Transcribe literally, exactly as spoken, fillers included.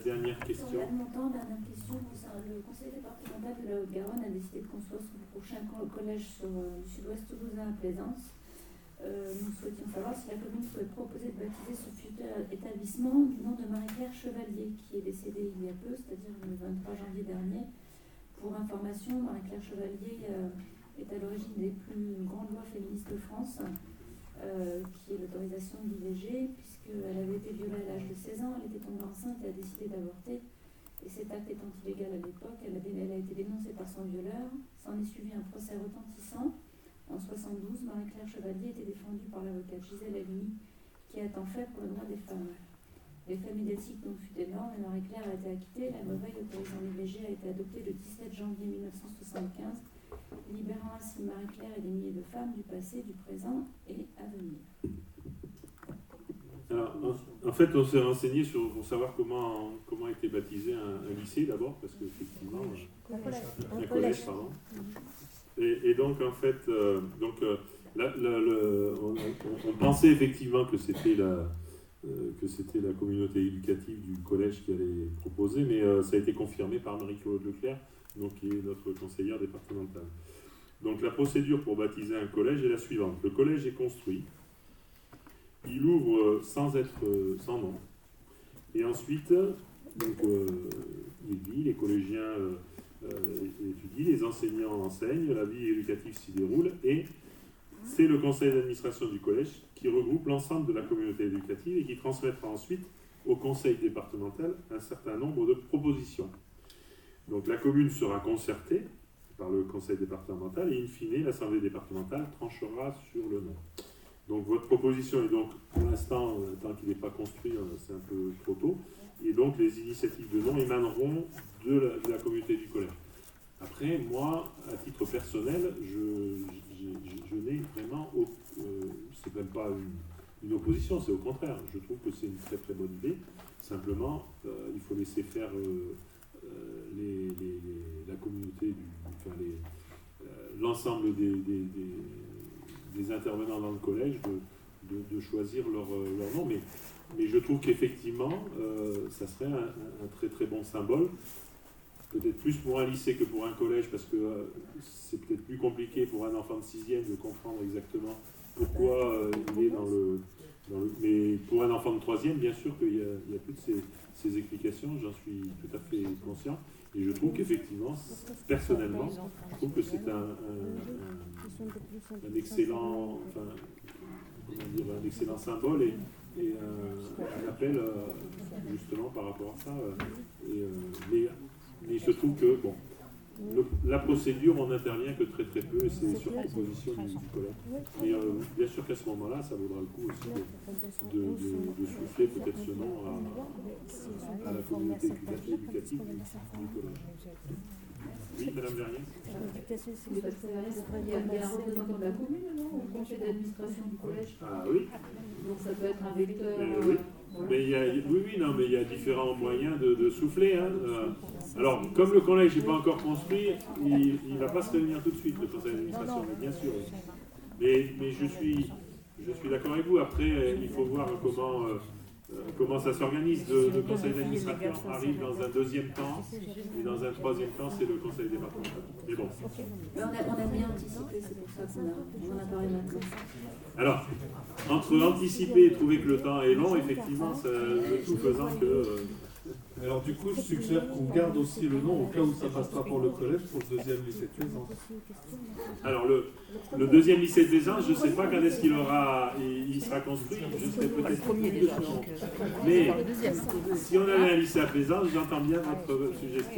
dernière question. Sur montant, dernière question. Le conseil départemental de la Haute-Garonne a décidé de construire son prochain collège sur le sud-ouest toulousain à Plaisance. Euh, nous souhaitions savoir si la commune souhaite proposer de baptiser ce futur établissement du nom de Marie-Claire Chevalier, qui est décédée il y a peu, c'est-à-dire le vingt-trois janvier dernier. Pour information, Marie-Claire Chevalier euh, est à l'origine des plus grandes lois féministes de France, euh, qui est l'autorisation de l'I V G, puisqu'elle avait été violée à l'âge de seize ans, elle était tombée enceinte et a décidé d'avorter. Et cet acte étant illégal à l'époque, elle, elle a été dénoncée par son violeur. S'en est suivi un procès retentissant. En soixante-douze, Marie-Claire Chevalier était défendue par l'avocate Gisèle Halimi, qui a tant fait pour le droit des femmes. L'effet médiatique donc fut énorme et Marie-Claire a été acquittée. La nouvelle autorisant l'I V G a été adoptée le dix-sept janvier mille neuf cent soixante-quinze, libérant ainsi Marie-Claire et des milliers de femmes du passé, du présent et à venir. Alors, en, en fait, on s'est renseigné sur, pour savoir comment, comment était baptisé un, un lycée d'abord, parce qu'effectivement, Un collège. un, un collège, pardon. Et, et donc, en fait, euh, donc, euh, la, la, le, on, on, on pensait effectivement que c'était la, euh, que c'était la communauté éducative du collège qui allait proposer, mais euh, ça a été confirmé par Marie-Claude Leclerc, donc, qui est notre conseillère départementale. Donc, la procédure pour baptiser un collège est la suivante. Le collège est construit, il ouvre sans être sans nom, et ensuite, donc, euh, il vit, les collégiens euh, Euh, étudie, les enseignants enseignent, la vie éducative s'y déroule et c'est le conseil d'administration du collège qui regroupe l'ensemble de la communauté éducative et qui transmettra ensuite au conseil départemental un certain nombre de propositions. Donc la commune sera concertée par le conseil départemental et in fine l'assemblée départementale tranchera sur le nom. Donc votre proposition est donc pour l'instant, tant qu'il n'est pas construit, c'est un peu trop tôt, et donc les initiatives de nom émaneront de la, de la communauté du collège. Après, moi, à titre personnel, je, je, je, je n'ai vraiment, au, euh, c'est même pas une, une opposition, c'est au contraire. Je trouve que c'est une très très bonne idée. Simplement, euh, il faut laisser faire euh, euh, les, les, les, la communauté, du, enfin les, euh, l'ensemble des, des, des, des intervenants dans le collège de, de, de choisir leur, leur nom. Mais, mais je trouve qu'effectivement, euh, ça serait un, un très très bon symbole. Peut-être plus pour un lycée que pour un collège, parce que euh, c'est peut-être plus compliqué pour un enfant de sixième de comprendre exactement pourquoi euh, il est dans le, dans le... Mais pour un enfant de troisième, bien sûr qu'il y a, il y a toutes ces, ces explications, j'en suis tout à fait conscient. Et je trouve qu'effectivement, personnellement, je trouve que c'est un, un, un, un excellent, enfin, comment dire, un excellent symbole et, et un, un appel euh, justement par rapport à ça. Euh, et, euh, mais, Mais il se trouve que, bon, le, la procédure, on n'intervient que très très peu, et c'est sur proposition du, du collège. Mais euh, bien sûr qu'à ce moment-là, ça vaudra le coup aussi de, de, de, de souffler peut-être ce nom à, à la communauté éducative du, du collège. Oui, Madame Vernier. Il y a un représentant de la commune, non, au conseil d'administration du collège. Ah oui. Donc ça peut être un vecteur. Euh, oui. Mais il y a, oui, oui, non, mais il y a différents moyens de, de souffler. Hein. Euh, alors, comme le collège n'est pas encore construit, il ne va pas se réunir tout de suite, le conseil d'administration, mais bien sûr. Mais, mais je suis, je suis d'accord avec vous. Après, il faut voir comment, euh, comment ça s'organise. Le, le conseil d'administration arrive dans un deuxième temps, et dans un troisième temps, c'est le conseil départemental. Mais bon. Mais on, a, on a bien anticipé, c'est pour ça qu'on a, on a parlé maintenant. Alors, entre anticiper et trouver que le temps est long, effectivement, ça, le tout faisant que... Euh... Alors du coup, je suggère qu'on garde aussi le nom au cas où ça passera pour le collège, pour le deuxième lycée de Plaisance. Alors, le, le deuxième lycée de Plaisance, je ne sais pas quand est-ce qu'il aura, il, il sera construit, je serai peut-être plus dessus. Mais si on avait un lycée à Plaisance, j'entends bien votre suggestion.